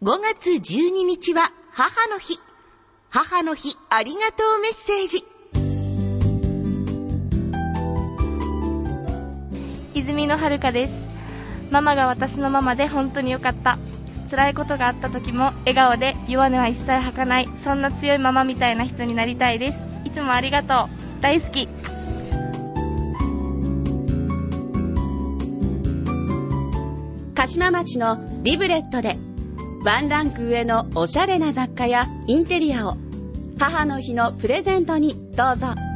5月12日は母の日。母の日ありがとうメッセージ。 泉の遥です。ママが私のママで本当によかった。辛いことがあった時も笑顔で弱音は一切吐かない、そんな強いママみたいな人になりたいです。いつもありがとう。大好き。 鹿島町のリブレットでワンランク上のおしゃれな雑貨やインテリアを母の日のプレゼントにどうぞ。